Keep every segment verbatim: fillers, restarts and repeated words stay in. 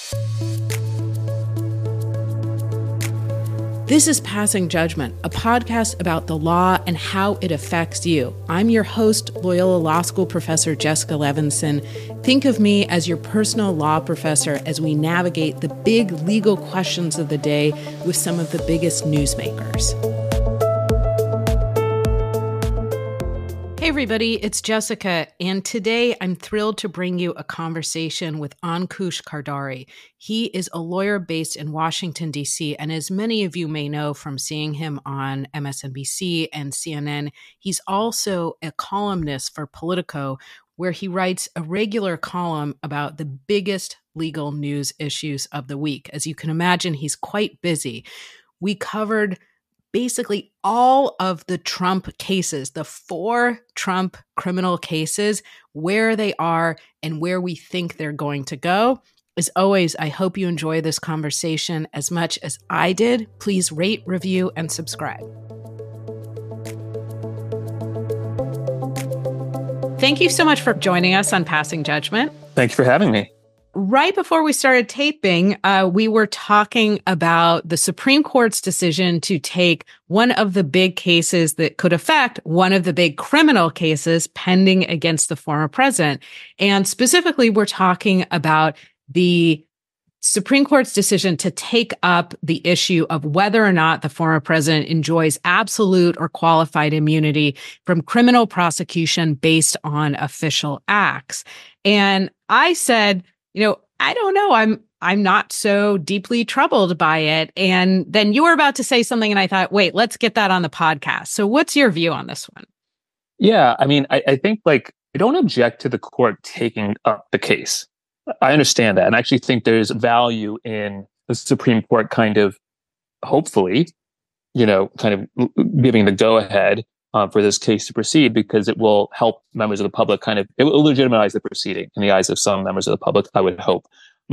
This is Passing Judgment, a podcast about the law and how it affects you. I'm your host, Loyola Law School professor Jessica Levinson. Think of me as your personal law professor as we navigate the big legal questions of the day with some of the biggest newsmakers. Hey everybody, it's Jessica, and today I'm thrilled to bring you a conversation with Ankush Khardari. He is a lawyer based in Washington, D C, and as many of you may know from seeing him on M S N B C and C N N, he's also a columnist for Politico, where he writes a regular column about the biggest legal news issues of the week. As you can imagine, he's quite busy. We covered basically all of the Trump cases, the four Trump criminal cases, where they are and where we think they're going to go. As always, I hope you enjoy this conversation as much as I did. Please rate, review, and subscribe. Thank you so much for joining us on Passing Judgment. Thank you for having me. Right before we started taping, uh, we were talking about the Supreme Court's decision to take one of the big cases that could affect one of the big criminal cases pending against the former president. And specifically, we're talking about the Supreme Court's decision to take up the issue of whether or not the former president enjoys absolute or qualified immunity from criminal prosecution based on official acts. And I said, you know, I don't know. I'm I'm not so deeply troubled by it. And then you were about to say something, and I thought, wait, let's get that on the podcast. So what's your view on this one? Yeah, I mean, I, I think like I don't object to the court taking up the case. I understand that, and I actually think there's value in the Supreme Court kind of, hopefully, you know, kind of giving the go-ahead Uh, for this case to proceed, because it will help members of the public kind of, it will legitimize the proceeding in the eyes of some members of the public, I would hope.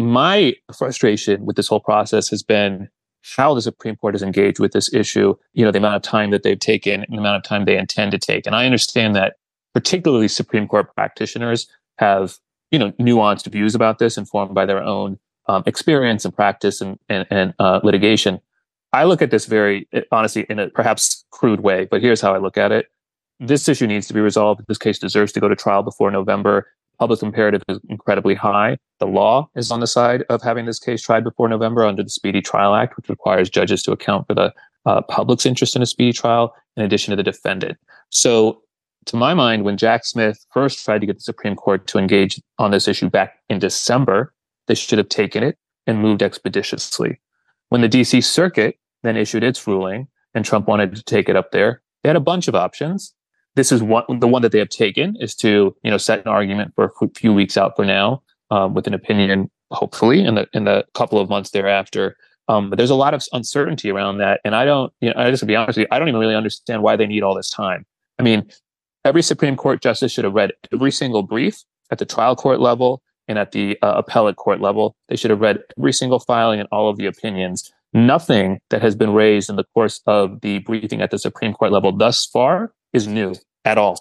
My frustration with this whole process has been how the Supreme Court has engaged with this issue, you know, the amount of time that they've taken and the amount of time they intend to take. And I understand that particularly Supreme Court practitioners have, you know, nuanced views about this informed by their own um, experience and practice and, and, and uh, litigation. I look at this very, honestly, in a perhaps crude way, but here's how I look at it. This issue needs to be resolved. This case deserves to go to trial before November. Public imperative is incredibly high. The law is on the side of having this case tried before November under the Speedy Trial Act, which requires judges to account for the uh, public's interest in a speedy trial, in addition to the defendant. So, to my mind, when Jack Smith first tried to get the Supreme Court to engage on this issue back in December, they should have taken it and moved expeditiously. When the D C Circuit then issued its ruling and Trump wanted to take it up there, they had a bunch of options. This is one, the one that they have taken is to, you know, set an argument for a few weeks out for now, um, with an opinion, hopefully, in the in the couple of months thereafter. Um, but there's a lot of uncertainty around that. And I don't, you know, I just to be honest with you, I don't even really understand why they need all this time. I mean, every Supreme Court justice should have read every single brief at the trial court level and at the uh, appellate court level. They should have read every single filing and all of the opinions. Nothing that has been raised in the course of the briefing at the Supreme Court level thus far is new at all.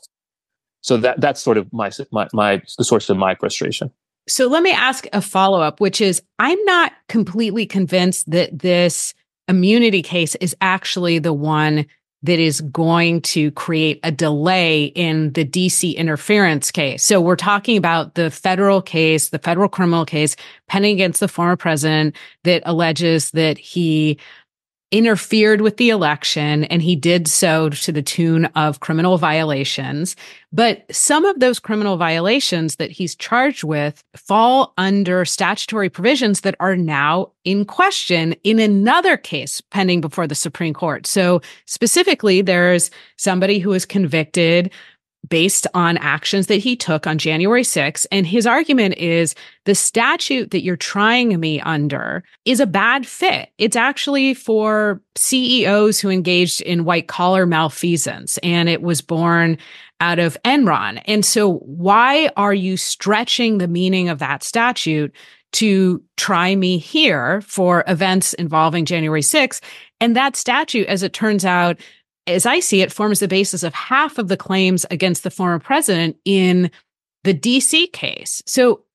So that that's sort of my my, my the source of my frustration. So let me ask a follow-up, which is, I'm not completely convinced that this immunity case is actually the one that is going to create a delay in the D C interference case. So we're talking about the federal case, the federal criminal case pending against the former president that alleges that he interfered with the election, and he did so to the tune of criminal violations. But some of those criminal violations that he's charged with fall under statutory provisions that are now in question in another case pending before the Supreme Court. So specifically, there's somebody who is convicted based on actions that he took on January sixth. And his argument is the statute that you're trying me under is a bad fit. It's actually for C E Os who engaged in white collar malfeasance, and it was born out of Enron. And so why are you stretching the meaning of that statute to try me here for events involving January sixth? And that statute, as it turns out, as I see it, forms the basis of half of the claims against the former president in the D C case. So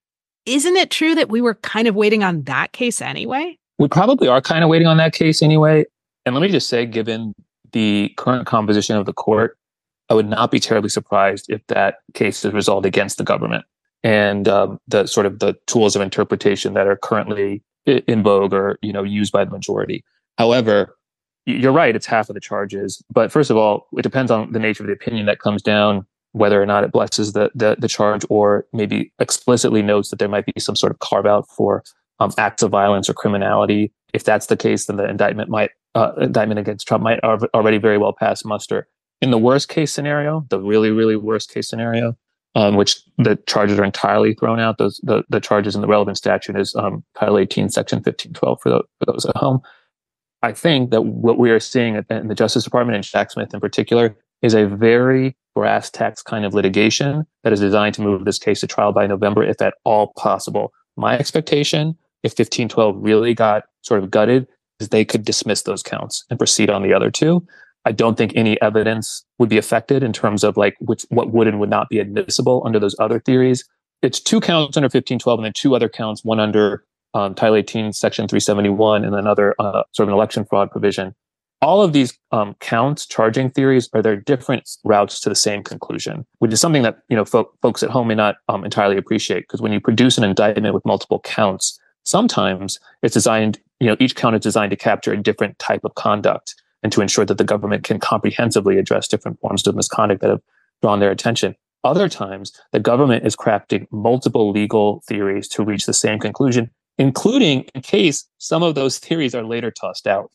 isn't it true that we were kind of waiting on that case anyway? We probably are kind of waiting on that case anyway. And let me just say, given the current composition of the court, I would not be terribly surprised if that case is resolved against the government and um, the sort of the tools of interpretation that are currently in vogue or, you know, used by the majority. However, you're right, it's half of the charges. But first of all, it depends on the nature of the opinion that comes down, whether or not it blesses the the, the charge or maybe explicitly notes that there might be some sort of carve out for um, acts of violence or criminality. If that's the case, then the indictment might uh, indictment against Trump might al- already very well pass muster. In the worst case scenario, the really, really worst case scenario, um, which the charges are entirely thrown out, those the, the charges in the relevant statute is um, Title eighteen, Section fifteen twelve for, the, for those at home. I think that what we are seeing in the Justice Department and Jack Smith in particular is a very brass tacks kind of litigation that is designed to move this case to trial by November, if at all possible. My expectation, if fifteen twelve really got sort of gutted, is they could dismiss those counts and proceed on the other two. I don't think any evidence would be affected in terms of like which, what would and would not be admissible under those other theories. It's two counts under fifteen twelve and then two other counts, one under um, Title eighteen, Section three seventy-one, and another uh, sort of an election fraud provision. All of these um, counts, charging theories, are there different routes to the same conclusion, which is something that, you know, fo- folks at home may not um, entirely appreciate, because when you produce an indictment with multiple counts, sometimes it's designed, you know, each count is designed to capture a different type of conduct and to ensure that the government can comprehensively address different forms of misconduct that have drawn their attention. Other times, the government is crafting multiple legal theories to reach the same conclusion, including in case some of those theories are later tossed out.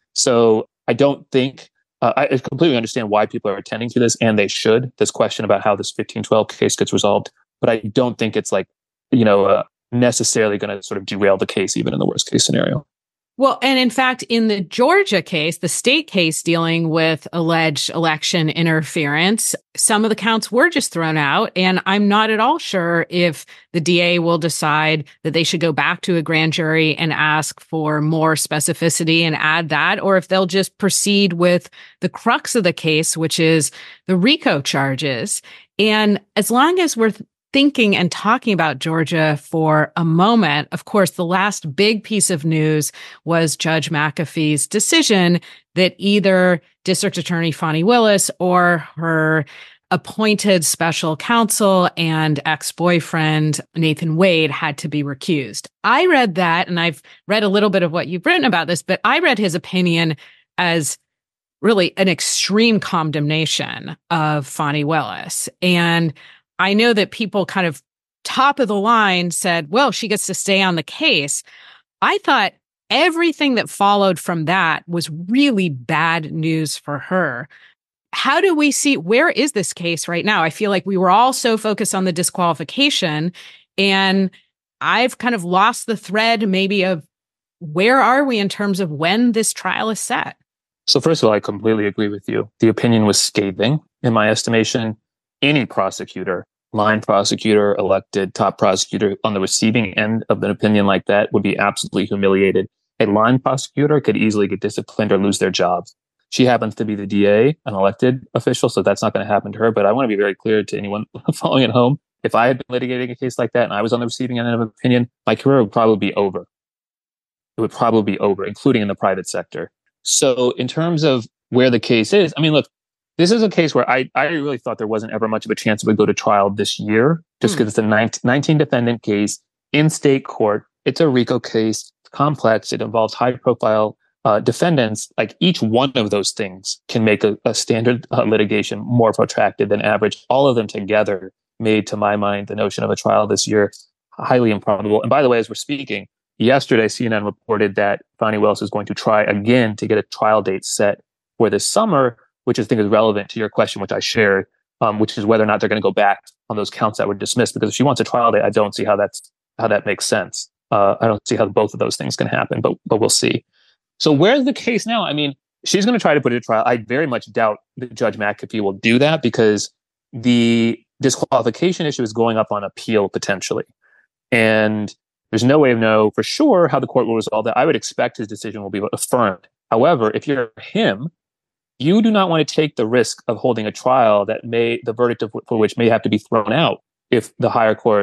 So I don't think, uh, I completely understand why people are attending to this, and they should, this question about how this fifteen twelve case gets resolved. But I don't think it's like, you know, uh, necessarily going to sort of derail the case, even in the worst case scenario. Well, and in fact, in the Georgia case, the state case dealing with alleged election interference, some of the counts were just thrown out. And I'm not at all sure if the D A will decide that they should go back to a grand jury and ask for more specificity and add that, or if they'll just proceed with the crux of the case, which is the RICO charges. And as long as we're thinking and talking about Georgia for a moment, of course, the last big piece of news was Judge McAfee's decision that either District Attorney Fani Willis or her appointed special counsel and ex-boyfriend Nathan Wade had to be recused. I read that, and I've read a little bit of what you've written about this, but I read his opinion as really an extreme condemnation of Fani Willis. And I know that people kind of top of the line said, well, she gets to stay on the case. I thought everything that followed from that was really bad news for her. How do we see, where is this case right now? I feel like we were all so focused on the disqualification, and I've kind of lost the thread maybe of where are we in terms of when this trial is set? So first of all, I completely agree with you. The opinion was scathing, in my estimation. Any prosecutor, line prosecutor, elected top prosecutor on the receiving end of an opinion like that would be absolutely humiliated. A line prosecutor could easily get disciplined or lose their job. She happens to be the D A, an elected official, so that's not going to happen to her. But I want to be very clear to anyone following at home. If I had been litigating a case like that and I was on the receiving end of an opinion, my career would probably be over. It would probably be over, including in the private sector. So in terms of where the case is, I mean, look, this is a case where I, I really thought there wasn't ever much of a chance it would go to trial this year, just because mm. it's a nineteen defendant case in state court. It's a RICO case. It's complex. It involves high profile uh, defendants. Like each one of those things can make a, a standard uh, litigation more protracted than average. All of them together made, to my mind, the notion of a trial this year highly improbable. And by the way, as we're speaking, yesterday C N N reported that Fani Willis is going to try again to get a trial date set for this summer, which I think is relevant to your question, which I shared, um, which is whether or not they're going to go back on those counts that were dismissed. Because if she wants a trial date, I don't see how that's how that makes sense. Uh, I don't see how both of those things can happen, but but we'll see. So where's the case now? I mean, she's going to try to put it to trial. I very much doubt that Judge McAfee will do that, because the disqualification issue is going up on appeal potentially, and there's no way of know for sure how the court will resolve that. I would expect his decision will be affirmed. However, if you're him, you do not want to take the risk of holding a trial that may, the verdict of, for which may have to be thrown out if the higher court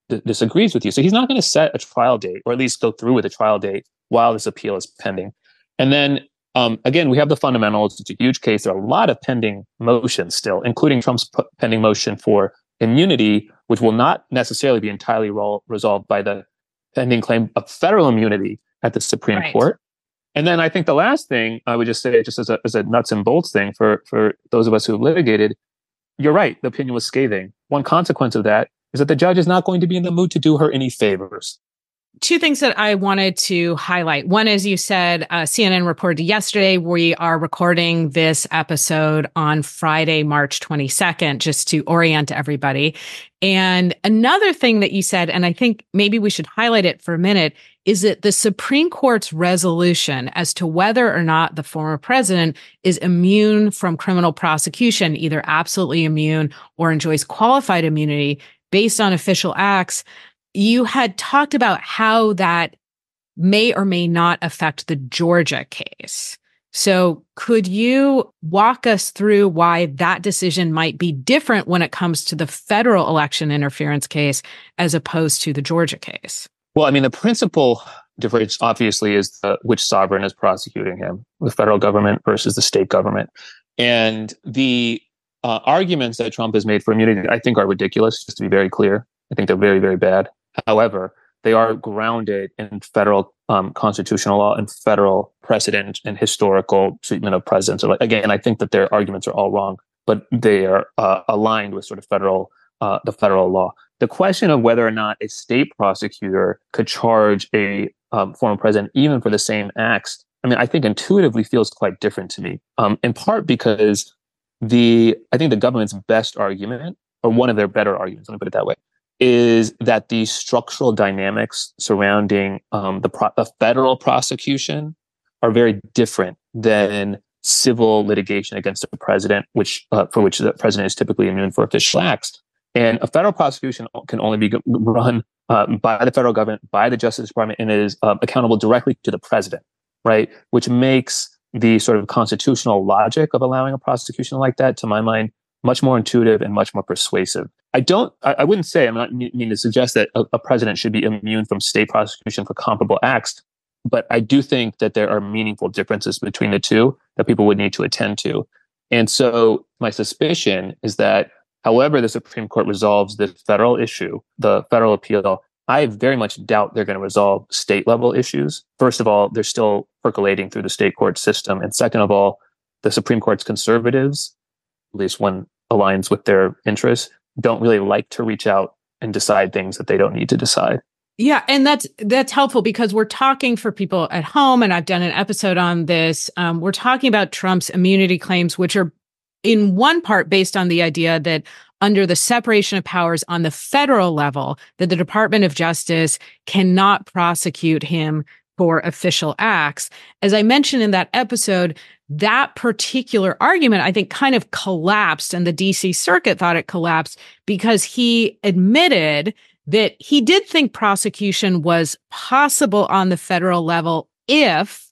d- disagrees with you. So he's not going to set a trial date, or at least go through with a trial date while this appeal is pending. And then um, again, we have the fundamentals. It's a huge case. There are a lot of pending motions still, including Trump's p- pending motion for immunity, which will not necessarily be entirely ro- resolved by the pending claim of federal immunity at the Supreme Right. Court. And then I think the last thing I would just say, just as a, as a nuts and bolts thing for, for those of us who have litigated, you're right, the opinion was scathing. One consequence of that is that the judge is not going to be in the mood to do her any favors. Two things that I wanted to highlight. One, as you said, uh, C N N reported yesterday, we are recording this episode on Friday, March twenty-second, just to orient everybody. And another thing that you said, and I think maybe we should highlight it for a minute, is that the Supreme Court's resolution as to whether or not the former president is immune from criminal prosecution, either absolutely immune or enjoys qualified immunity based on official acts. You had talked about how that may or may not affect the Georgia case. So could you walk us through why that decision might be different when it comes to the federal election interference case as opposed to the Georgia case? Well, I mean, the principal difference obviously is the, which sovereign is prosecuting him, the federal government versus the state government. And the uh, arguments that Trump has made for immunity, I think, are ridiculous, just to be very clear. I think they're very, very bad. However, they are grounded in federal um, constitutional law and federal precedent and historical treatment of presidents. So, like, again, I think that their arguments are all wrong, but they are uh, aligned with sort of federal, uh, the federal law. The question of whether or not a state prosecutor could charge a um, former president even for the same acts, I mean, I think intuitively feels quite different to me. Um, in part because the I think the government's best argument, or one of their better arguments, let me put it that way, is that the structural dynamics surrounding um, the, pro- the federal prosecution are very different than civil litigation against the president, which uh, for which the president is typically immune for official acts. And a federal prosecution can only be run uh, by the federal government, by the Justice Department, and is uh, accountable directly to the president, right? Which makes the sort of constitutional logic of allowing a prosecution like that, to my mind, much more intuitive and much more persuasive. I don't, I, I wouldn't say, I'm not mean to suggest that a, a president should be immune from state prosecution for comparable acts, but I do think that there are meaningful differences between the two that people would need to attend to. And so my suspicion is that however the Supreme Court resolves the federal issue, the federal appeal, I very much doubt they're going to resolve state level issues. First of all, they're still percolating through the state court system. And second of all, the Supreme Court's conservatives, at least one aligns with their interests, don't really like to reach out and decide things that they don't need to decide. Yeah, and that's that's helpful because we're talking for people at home, and I've done an episode on this. Um, we're talking about Trump's immunity claims, which are in one part based on the idea that under the separation of powers on the federal level, that the Department of Justice cannot prosecute him for official acts. As I mentioned in that episode, that particular argument, I think, kind of collapsed, and the D C Circuit thought it collapsed because he admitted that he did think prosecution was possible on the federal level if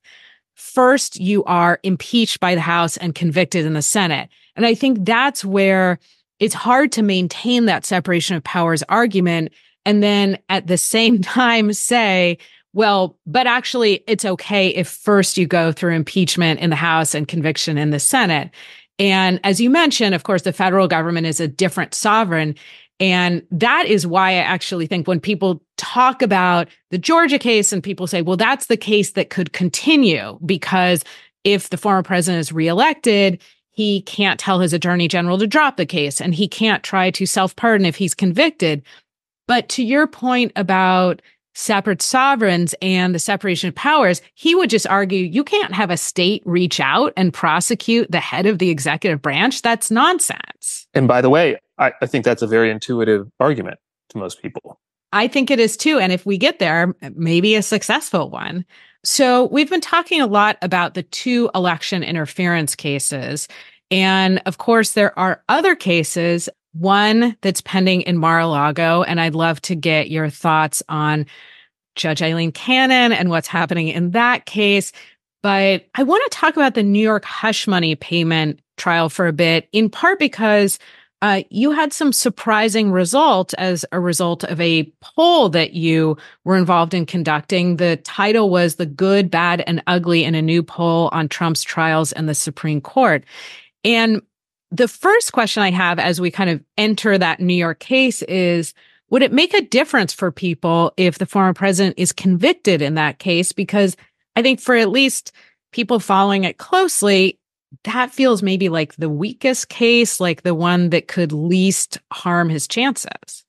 first you are impeached by the House and convicted in the Senate. And I think that's where it's hard to maintain that separation of powers argument and then at the same time say, well, but actually it's okay if first you go through impeachment in the House and conviction in the Senate. And as you mentioned, of course, the federal government is a different sovereign. And that is why I actually think when people talk about the Georgia case and people say, well, that's the case that could continue because if the former president is reelected, he can't tell his attorney general to drop the case and he can't try to self-pardon if he's convicted. But to your point about separate sovereigns and the separation of powers, he would just argue you can't have a state reach out and prosecute the head of the executive branch. That's nonsense. And by the way, I, I think that's a very intuitive argument to most people. I think it is too. And if we get there, maybe a successful one. So we've been talking a lot about the two election interference cases. And of course, there are other cases, one that's pending in Mar-a-Lago. And I'd love to get your thoughts on Judge Eileen Cannon and what's happening in that case. But I want to talk about the New York hush money payment trial for a bit, in part because Uh, you had some surprising results as a result of a poll that you were involved in conducting. The title was The Good, Bad, and Ugly in a New Poll on Trump's Trials and the Supreme Court. And the first question I have as we kind of enter that New York case is, would it make a difference for people if the former president is convicted in that case? Because I think for at least people following it closely, that feels maybe like the weakest case, like the one that could least harm his chances.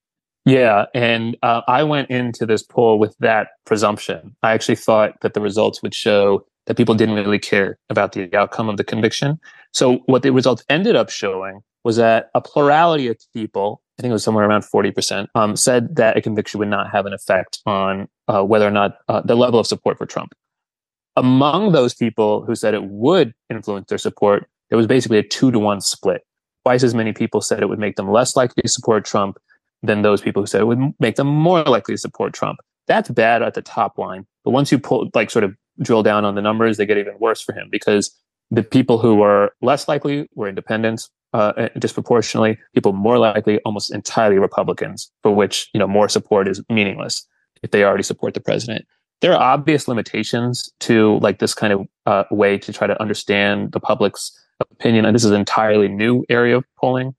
Yeah. And uh, I went into this poll with that presumption. I actually thought that the results would show that people didn't really care about the outcome of the conviction. So what the results ended up showing was that a plurality of people, I think it was somewhere around forty percent, um, said that a conviction would not have an effect on uh, whether or not uh, the level of support for Trump. Among those people who said it would influence their support, there was basically a two to one split. Twice as many people said it would make them less likely to support Trump than those people who said it would make them more likely to support Trump. That's bad at the top line. But once you pull, like sort of drill down on the numbers, they get even worse for him, because the people who were less likely were independents, uh, disproportionately. People more likely, almost entirely Republicans, for which, you know, more support is meaningless if they already support the president. There are obvious limitations to like this kind of uh, way to try to understand the public's opinion. And this is an entirely new area of polling.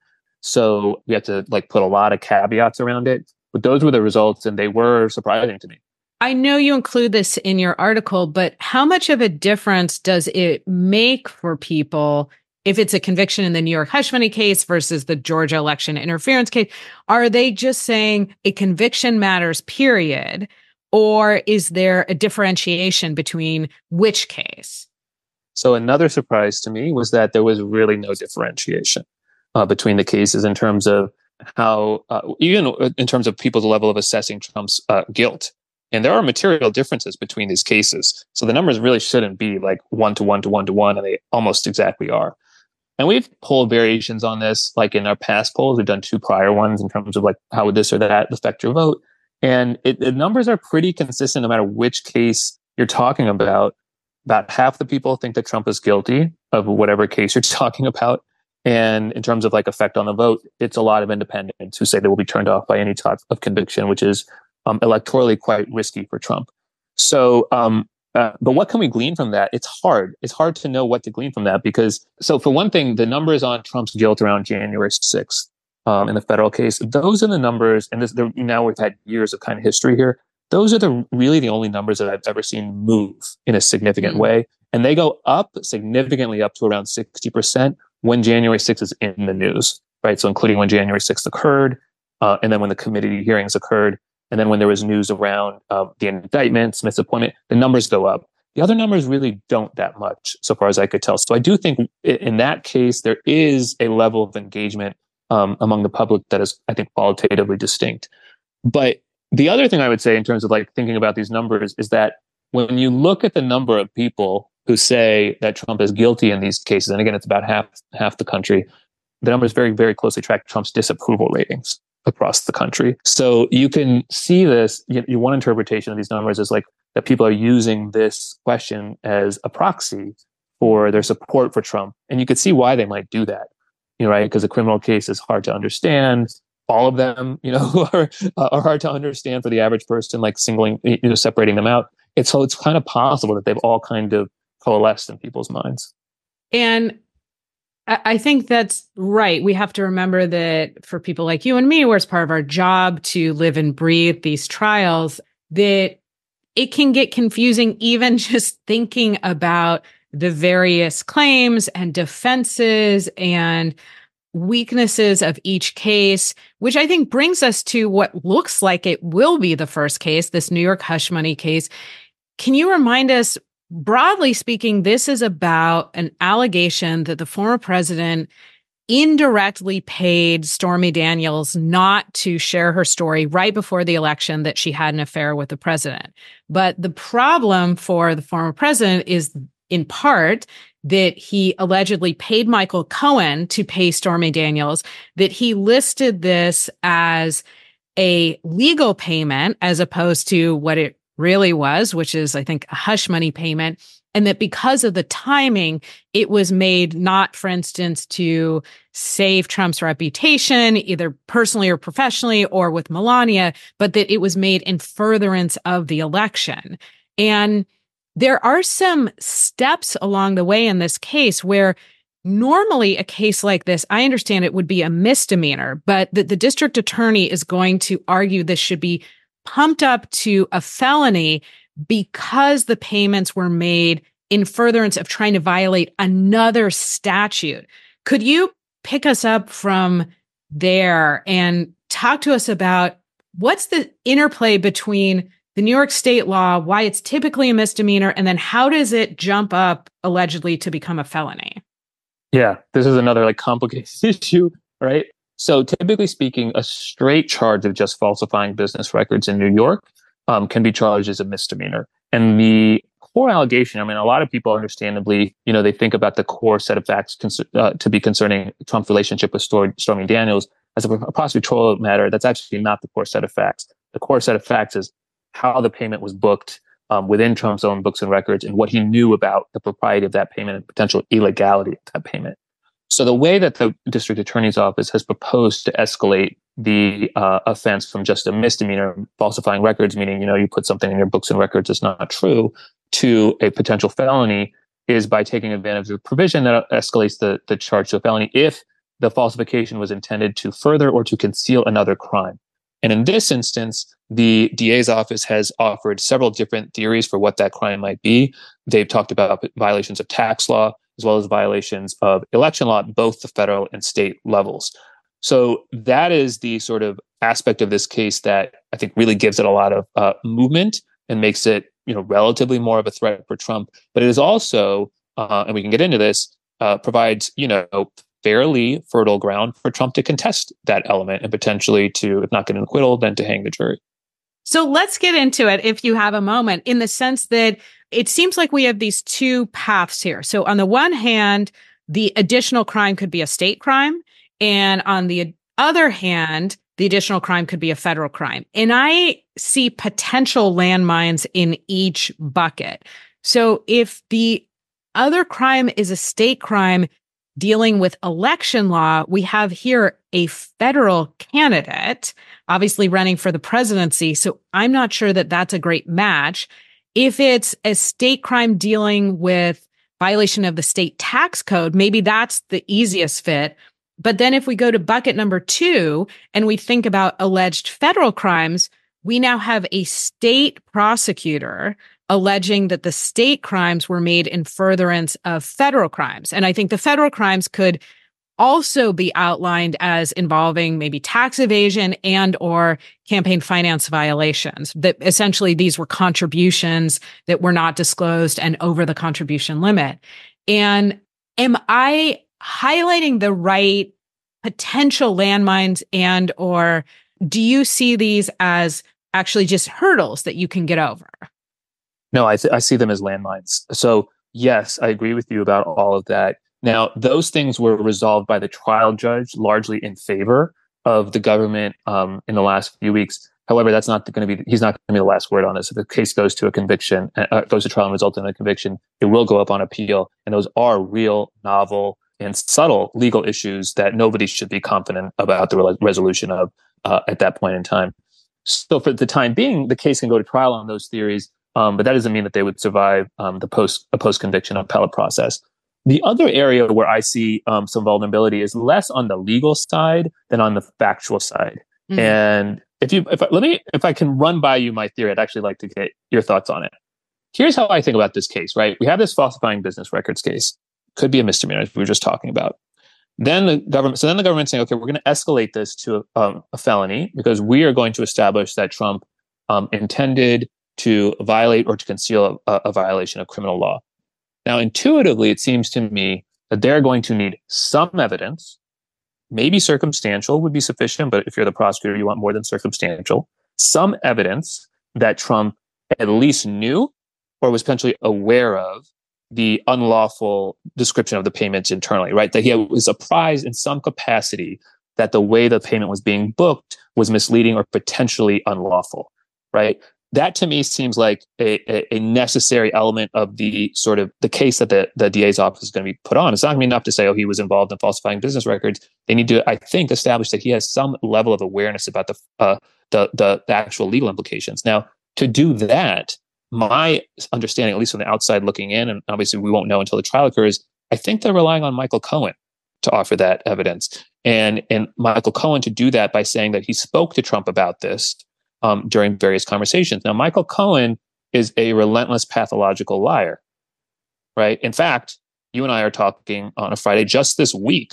So we have to like put a lot of caveats around it. But those were the results, and they were surprising to me. I know you include this in your article, but how much of a difference does it make for people if it's a conviction in the New York hush money case versus the Georgia election interference case? Are they just saying a conviction matters, period? Or is there a differentiation between which case? So another surprise to me was that there was really no differentiation uh, between the cases in terms of how, uh, even in terms of people's level of assessing Trump's uh, guilt. And there are material differences between these cases. So the numbers really shouldn't be like one to one to one to one, and they almost exactly are. And we've polled variations on this, like in our past polls. We've done two prior ones in terms of like how would this or that affect your vote. And it, the numbers are pretty consistent no matter which case you're talking about. About half the people think that Trump is guilty of whatever case you're talking about. And in terms of like effect on the vote, it's a lot of independents who say they will be turned off by any type of conviction, which is um, electorally quite risky for Trump. So, um, uh, but what can we glean from that? It's hard. It's hard to know what to glean from that because, so for one thing, the numbers on Trump's guilt around January sixth um, in the federal case, those are the numbers, and this, now we've had years of kind of history here. Those are the really the only numbers that I've ever seen move in a significant mm-hmm. way. And they go up significantly up to around sixty percent when January sixth is in the news, right? So including when January sixth occurred, uh, and then when the committee hearings occurred, and then when there was news around uh, the indictment, Smith's appointment, the numbers go up. The other numbers really don't that much, so far as I could tell. So I do think in that case, there is a level of engagement um, among the public that is, I think, qualitatively distinct. But the other thing I would say in terms of like thinking about these numbers is that when you look at the number of people who say that Trump is guilty in these cases, and again, it's about half half the country, the numbers very, very closely track Trump's disapproval ratings across the country. So you can see this, you, you, one interpretation of these numbers is like that people are using this question as a proxy for their support for Trump. And you could see why they might do that, you know, right? Because a criminal case is hard to understand. All of them, you know, are, are hard to understand for the average person, like singling, you know, separating them out. It's so it's kind of possible that they've all kind of coalesced in people's minds. And I think that's right. We have to remember that for people like you and me, where it's part of our job to live and breathe these trials, that it can get confusing even just thinking about the various claims and defenses and weaknesses of each case, which I think brings us to what looks like it will be the first case, this New York hush money case. Can you remind us, broadly speaking, this is about an allegation that the former president indirectly paid Stormy Daniels not to share her story right before the election that she had an affair with the president. But the problem for the former president is in part that he allegedly paid Michael Cohen to pay Stormy Daniels, that he listed this as a legal payment as opposed to what it really was, which is, I think, a hush money payment. and that because of the timing, it was made not, for instance, to save Trump's reputation, either personally or professionally or with Melania, but that it was made in furtherance of the election. And there are some steps along the way in this case where normally a case like this, I understand it would be a misdemeanor, but that the district attorney is going to argue this should be pumped up to a felony because the payments were made in furtherance of trying to violate another statute. Could you pick us up from there and talk to us about what's the interplay between the New York state law, why it's typically a misdemeanor, and then how does it jump up allegedly to become a felony? Yeah, this is another like complicated issue, right? So typically speaking, a straight charge of just falsifying business records in New York um, can be charged as a misdemeanor. And the core allegation, I mean, a lot of people understandably, you know, they think about the core set of facts cons- uh, to be concerning Trump's relationship with Stor- Stormy Daniels as a, a prosecutorial matter. That's actually not the core set of facts. The core set of facts is how the payment was booked um, within Trump's own books and records and what he knew about the propriety of that payment and potential illegality of that payment. So the way that the district attorney's office has proposed to escalate the uh, offense from just a misdemeanor, falsifying records, meaning, you know, you put something in your books and records that's not true, to a potential felony is by taking advantage of a provision that escalates the, the charge to a felony if the falsification was intended to further or to conceal another crime. And in this instance, the D A's office has offered several different theories for what that crime might be. They've talked about violations of tax law, as well as violations of election law at both the federal and state levels. So that is the sort of aspect of this case that I think really gives it a lot of uh, movement and makes it, you know, relatively more of a threat for Trump. But it is also, uh, and we can get into this, uh, provides, you know, fairly fertile ground for Trump to contest that element and potentially to, if not get an acquittal, then to hang the jury. So let's get into it, if you have a moment, in the sense that it seems like we have these two paths here. So on the one hand, the additional crime could be a state crime. And on the other hand, the additional crime could be a federal crime. And I see potential landmines in each bucket. So if the other crime is a state crime dealing with election law, we have here a federal candidate, obviously running for the presidency. So I'm not sure that that's a great match. If it's a state crime dealing with violation of the state tax code, maybe that's the easiest fit. But then if we go to bucket number two and we think about alleged federal crimes, we now have a state prosecutor alleging that the state crimes were made in furtherance of federal crimes. And I think the federal crimes could also be outlined as involving maybe tax evasion and or campaign finance violations, that essentially these were contributions that were not disclosed and over the contribution limit. And am I highlighting the right potential landmines, and or do you see these as actually just hurdles that you can get over? No, I, th- I see them as landmines. So yes, I agree with you about all of that. Now, those things were resolved by the trial judge largely in favor of the government um, in the last few weeks. However, that's not going to be, he's not going to be the last word on this. If the case goes to a conviction, uh, goes to trial and results in a conviction, it will go up on appeal. And those are real, novel, and subtle legal issues that nobody should be confident about the re- resolution of uh, at that point in time. So for the time being, the case can go to trial on those theories, um, but that doesn't mean that they would survive um, the post a post-conviction appellate process. The other area where I see um, some vulnerability is less on the legal side than on the factual side. Mm. And if you, if I, let me, if I can run by you my theory, I'd actually like to get your thoughts on it. Here's how I think about this case, right? We have this falsifying business records case. Could be a misdemeanor, as we were just talking about. Then the government, so then the government's saying, okay, we're going to escalate this to a, um, a felony because we are going to establish that Trump um, intended to violate or to conceal a, a violation of criminal law. Now, intuitively, it seems to me that they're going to need some evidence. Maybe circumstantial would be sufficient, but if you're the prosecutor, you want more than circumstantial. Some evidence that Trump at least knew or was potentially aware of the unlawful description of the payments internally, right? That he was apprised in some capacity that the way the payment was being booked was misleading or potentially unlawful, right? that to me seems like a, a, a necessary element of the sort of the case that the, the D A's office is going to be put on. It's not going to be enough to say, oh, he was involved in falsifying business records. They need to, I think, establish that he has some level of awareness about the uh, the, the the actual legal implications. Now, to do that, my understanding, at least from the outside looking in, and obviously we won't know until the trial occurs, I think they're relying on Michael Cohen to offer that evidence. And, and Michael Cohen to do that by saying that he spoke to Trump about this um, during various conversations. Now, Michael Cohen is a relentless pathological liar, right? In fact, you and I are talking on a Friday just this week.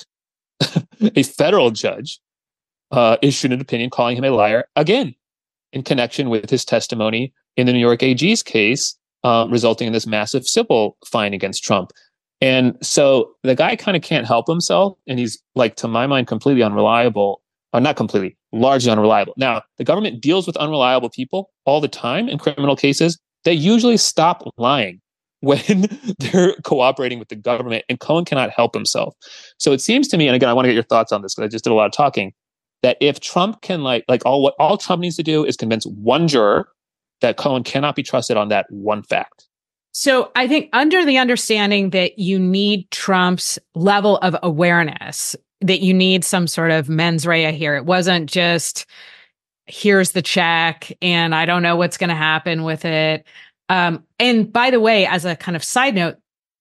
A federal judge uh, issued an opinion calling him a liar again in connection with his testimony in the New York A G's case, uh, resulting in this massive civil fine against Trump. And so the guy kind of can't help himself. And he's, like, to my mind, completely unreliable, or not completely, largely unreliable. Now, the government deals with unreliable people all the time in criminal cases. They usually stop lying when they're cooperating with the government, and Cohen cannot help himself. So it seems to me, and again, I want to get your thoughts on this because I just did a lot of talking, that if Trump can, like, like all what all Trump needs to do is convince one juror that Cohen cannot be trusted on that one fact. So I think under the understanding that you need Trump's level of awareness, that you need some sort of mens rea here. It wasn't just, here's the check and I don't know what's going to happen with it. Um, and by the way, as a kind of side note,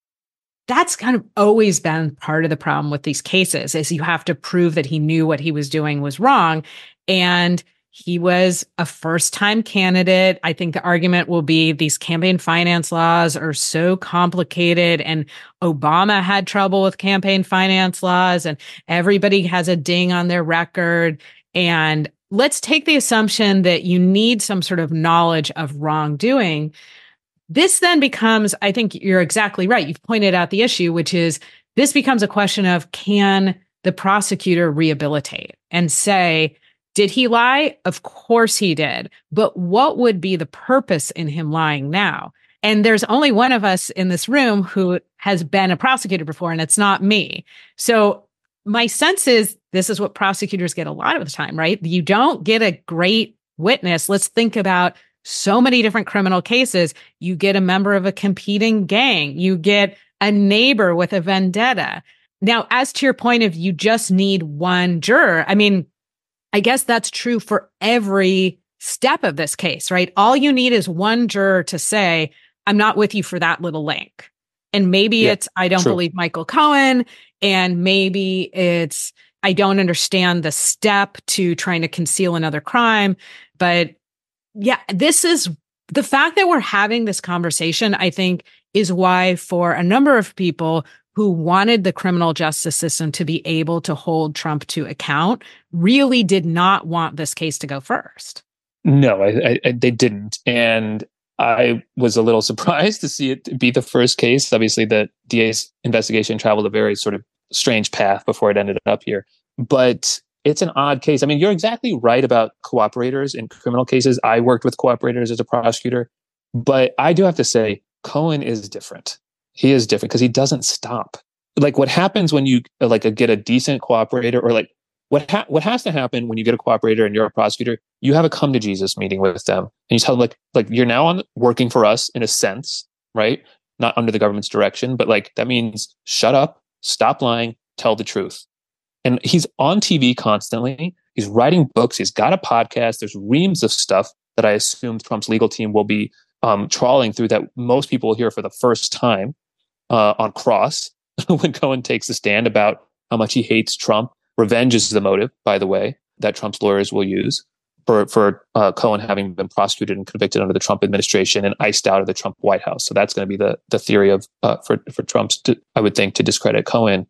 that's kind of always been part of the problem with these cases, is you have to prove that he knew what he was doing was wrong. And he was a first-time candidate. I think the argument will be these campaign finance laws are so complicated, and Obama had trouble with campaign finance laws, and everybody has a ding on their record. And let's take the assumption that you need some sort of knowledge of wrongdoing. This then becomes, I think you're exactly right. You've pointed out the issue, which is this becomes a question of, can the prosecutor rehabilitate and say, did he lie? Of course he did. But what would be the purpose in him lying now? And there's only one of us in this room who has been a prosecutor before, and it's not me. So my sense is this is what prosecutors get a lot of the time, right? You don't get a great witness. Let's think about so many different criminal cases. You get a member of a competing gang. You get a neighbor with a vendetta. Now, as to your point of you just need one juror, I mean, I guess that's true for every step of this case, right? All you need is one juror to say, I'm not with you for that little link. And maybe yeah, it's, I don't true. believe Michael Cohen. And maybe it's, I don't understand the step to trying to conceal another crime. But yeah, this is the fact that we're having this conversation, I think, is why for a number of people who wanted the criminal justice system to be able to hold Trump to account, really did not want this case to go first. No, I, I, they didn't. And I was a little surprised to see it be the first case. Obviously, the D A's investigation traveled a very sort of strange path before it ended up here. But it's an odd case. I mean, you're exactly right about cooperators in criminal cases. I worked with cooperators as a prosecutor. But I do have to say, Cohen is different. He is different because he doesn't stop. Like what happens when you like a, get a decent cooperator, or like what ha- what has to happen when you get a cooperator and you're a prosecutor, you have a come to Jesus meeting with them, and you tell them like like you're now on working for us in a sense, right? Not under the government's direction, but like that means shut up, stop lying, tell the truth. And he's on T V constantly. He's writing books. He's got a podcast. There's reams of stuff that I assume Trump's legal team will be um, trawling through that most people will hear for the first time. Uh, on cross, when Cohen takes a stand about how much he hates Trump. Revenge is the motive, by the way, that Trump's lawyers will use for, for uh, Cohen having been prosecuted and convicted under the Trump administration and iced out of the Trump White House. So that's going to be the the theory of uh, for for Trump's, to, I would think, to discredit Cohen.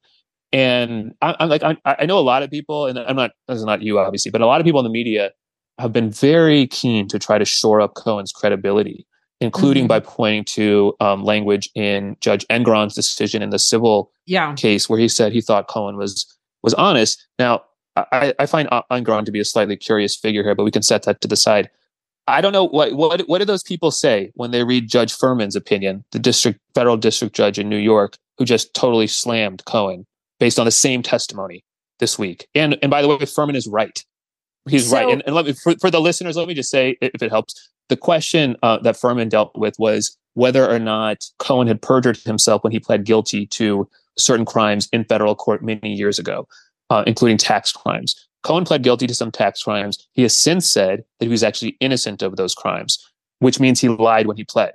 And I, I'm like, I, I know a lot of people, and I'm not, this is not you, obviously, but a lot of people in the media have been very keen to try to shore up Cohen's credibility, including mm-hmm. by pointing to um, language in Judge Engron's decision in the civil yeah. case where he said he thought Cohen was was honest. Now, I, I find Engron to be a slightly curious figure here, but we can set that to the side. I don't know, what what what do those people say when they read Judge Furman's opinion, the district federal district judge in New York, who just totally slammed Cohen based on the same testimony this week? And and by the way, Furman is right. He's so, right. And, and let me, for, for the listeners, let me just say, if it helps, the question uh, that Furman dealt with was whether or not Cohen had perjured himself when he pled guilty to certain crimes in federal court many years ago, uh, including tax crimes. Cohen pled guilty to some tax crimes. He has since said that he was actually innocent of those crimes, which means he lied when he pled.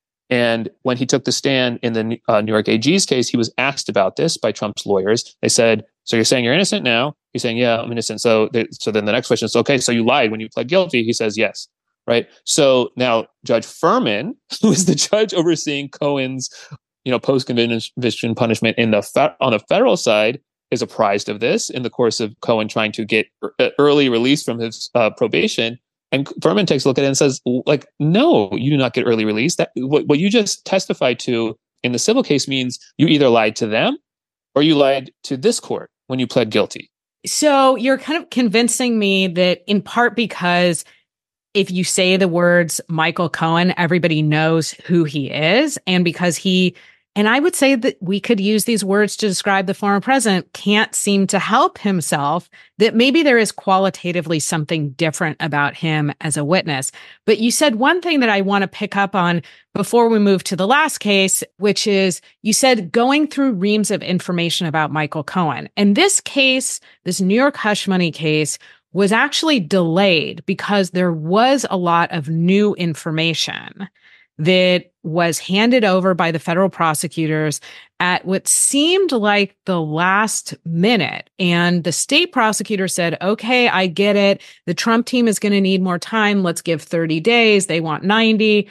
And when he took the stand in the uh, New York A G's case, he was asked about this by Trump's lawyers. They said, so you're saying you're innocent now? He's saying, yeah, I'm innocent. So, they, so then the next question is, okay, so you lied when you pled guilty? He says, yes. Right. So now Judge Furman, who is the judge overseeing Cohen's, you know, post-conviction punishment in the fe- on the federal side, is apprised of this in the course of Cohen trying to get er- early release from his uh, probation. And Furman takes a look at it and says, like, no, you do not get early release. That what, what you just testified to in the civil case means you either lied to them or you lied to this court when you pled guilty. So you're kind of convincing me that in part because if you say the words Michael Cohen, everybody knows who he is. And because he, and I would say that we could use these words to describe the former president, can't seem to help himself, that maybe there is qualitatively something different about him as a witness. But you said one thing that I want to pick up on before we move to the last case, which is you said going through reams of information about Michael Cohen. And this case, this New York hush money case, was actually delayed because there was a lot of new information that was handed over by the federal prosecutors at what seemed like the last minute. And the state prosecutor said, okay, I get it. The Trump team is going to need more time. Let's give thirty days. They want ninety.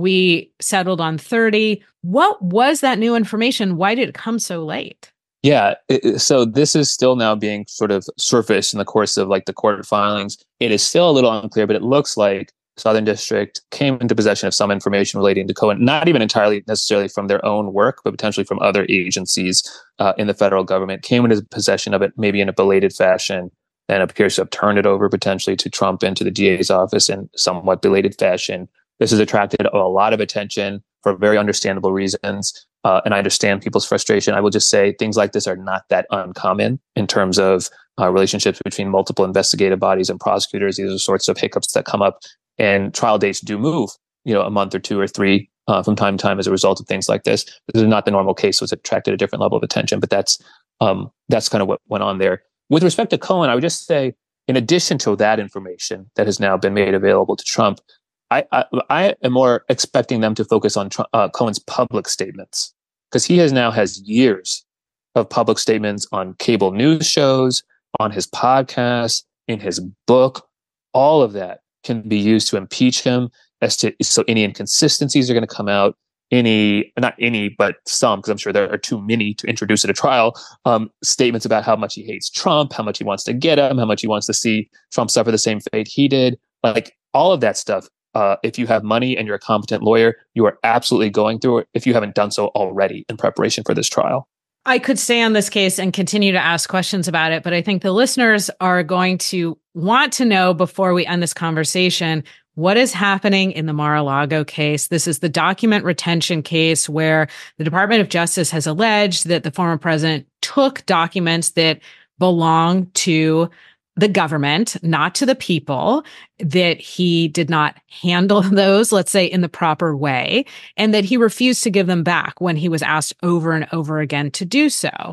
We settled on thirty. What was that new information? Why did it come so late? Yeah. It, so this is still now being sort of surfaced in the course of like the court filings. It is still a little unclear, but it looks like Southern District came into possession of some information relating to Cohen, not even entirely necessarily from their own work, but potentially from other agencies uh, in the federal government, came into possession of it maybe in a belated fashion, then appears to have turned it over potentially to Trump and to the D A's office in somewhat belated fashion. This has attracted a lot of attention for very understandable reasons. Uh, and I understand people's frustration. I will just say things like this are not that uncommon in terms of uh, relationships between multiple investigative bodies and prosecutors. These are sorts of hiccups that come up, and trial dates do move, you know, a month or two or three uh, from time to time as a result of things like this. This is not the normal case, so it's attracted a different level of attention, but that's um, that's kind of what went on there. With respect to Cohen, I would just say, in addition to that information that has now been made available to Trump, I, I, I am more expecting them to focus on uh, Cohen's public statements, because he has now has years of public statements on cable news shows, on his podcast, in his book. All of that can be used to impeach him. As to so any inconsistencies are going to come out. Any, not any, but some, because I'm sure there are too many to introduce at a trial. Um, statements about how much he hates Trump, how much he wants to get him, how much he wants to see Trump suffer the same fate he did. Like all of that stuff. Uh, if you have money and you're a competent lawyer, you are absolutely going through it if you haven't done so already in preparation for this trial. I could stay on this case and continue to ask questions about it, but I think the listeners are going to want to know before we end this conversation, what is happening in the Mar-a-Lago case? This is the document retention case where the Department of Justice has alleged that the former president took documents that belong to the government, not to the people, that he did not handle those, let's say, in the proper way, and that he refused to give them back when he was asked over and over again to do so.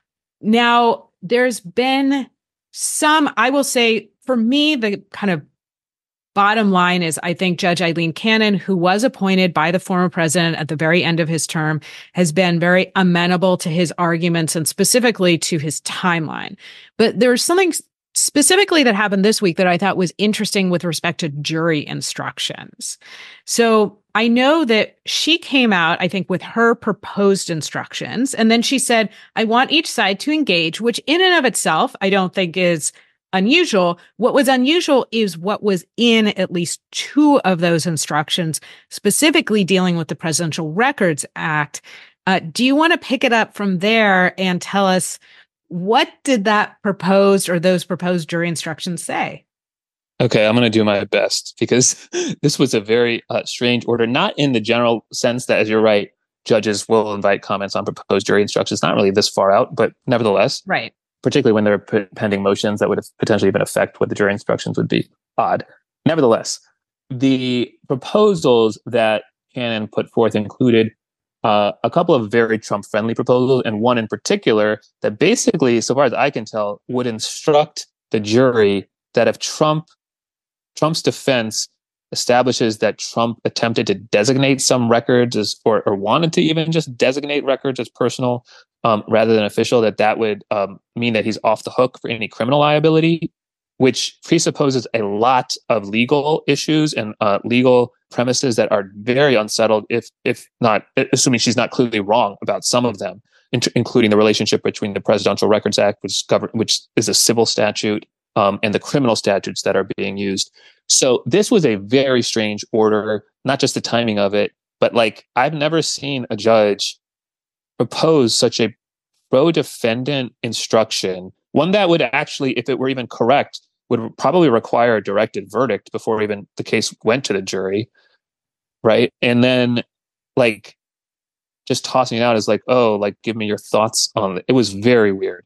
Now, there's been some, I will say, for me, the kind of bottom line is I think Judge Aileen Cannon, who was appointed by the former president at the very end of his term, has been very amenable to his arguments and specifically to his timeline. But there's something specifically that happened this week that I thought was interesting with respect to jury instructions. So I know that she came out, I think, with her proposed instructions, and then she said, I want each side to engage, which in and of itself, I don't think is unusual. What was unusual is what was in at least two of those instructions, specifically dealing with the Presidential Records Act. Uh, do you want to pick it up from there and tell us what did that proposed or those proposed jury instructions say? Okay, I'm going to do my best because this was a very uh, strange order, not in the general sense that, as you're right, judges will invite comments on proposed jury instructions, not really this far out, but nevertheless, right. Particularly when there are pending motions that would have potentially even affect what the jury instructions would be. Odd. Nevertheless, the proposals that Cannon put forth included uh, a couple of very Trump-friendly proposals, and one in particular that basically, so far as I can tell, would instruct the jury that if Trump Trump's defense establishes that Trump attempted to designate some records as, or, or wanted to even just designate records as personal um, rather than official, that that would um, mean that he's off the hook for any criminal liability, which presupposes a lot of legal issues and uh, legal premises that are very unsettled, if if not, assuming she's not clearly wrong about some of them, in- including the relationship between the Presidential Records Act, which, govern- which is a civil statute, um, and the criminal statutes that are being used. So this was a very strange order, not just the timing of it, but like I've never seen a judge propose such a pro-defendant instruction, one that would actually, if it were even correct, would probably require a directed verdict before even the case went to the jury, right? And then, like, just tossing it out as like, oh, like, give me your thoughts on it. It was very weird.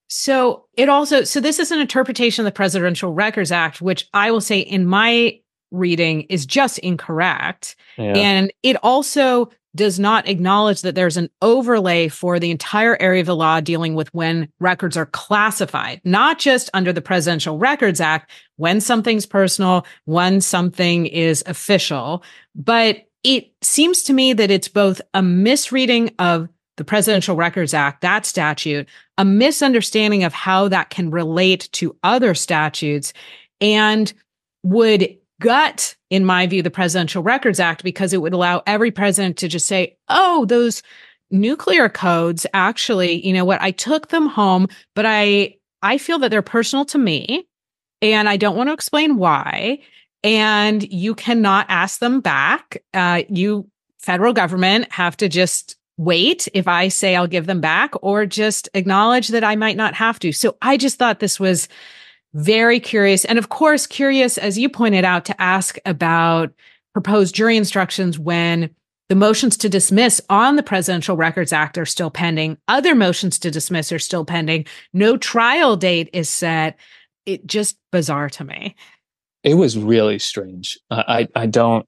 So it also, so this is an interpretation of the Presidential Records Act, which I will say in my reading is just incorrect. Yeah. And it also does not acknowledge that there's an overlay for the entire area of the law dealing with when records are classified, not just under the Presidential Records Act, when something's personal, when something is official. But it seems to me that it's both a misreading of the Presidential Records Act, that statute, a misunderstanding of how that can relate to other statutes, and would gut, in my view, the Presidential Records Act, because it would allow every president to just say, oh, those nuclear codes, actually, you know what, I took them home, but I I feel that they're personal to me, and I don't want to explain why, and you cannot ask them back. Uh, you, federal government, have to just wait if I say I'll give them back, or just acknowledge that I might not have to. So I just thought this was very curious. And of course, curious, as you pointed out, to ask about proposed jury instructions when the motions to dismiss on the Presidential Records Act are still pending. Other motions to dismiss are still pending. No trial date is set. It just bizarre to me. It was really strange. Uh, I, I don't,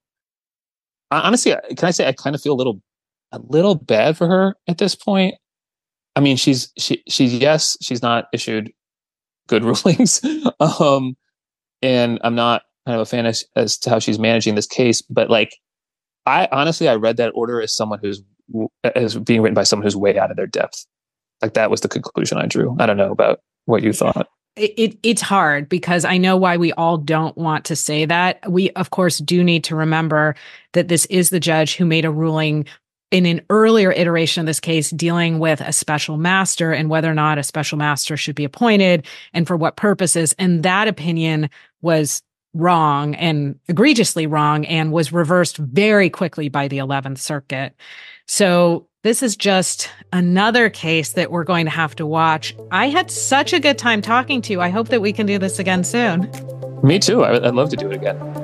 I, honestly, can I say I kind of feel a little, a little bad for her at this point. I mean, she's, she, she's, yes, she's not issued good rulings. um, and I'm not kind of a fan as, as to how she's managing this case, but like, I honestly, I read that order as someone who's, as being written by someone who's way out of their depth. Like that was the conclusion I drew. I don't know about what you thought. It, it it's hard because I know why we all don't want to say that. We, of course, do need to remember that this is the judge who made a ruling in an earlier iteration of this case dealing with a special master and whether or not a special master should be appointed and for what purposes. And that opinion was wrong and egregiously wrong and was reversed very quickly by the eleventh Circuit. So this is just another case that we're going to have to watch. I had such a good time talking to you. I hope that we can do this again soon. Me too. I'd love to do it again.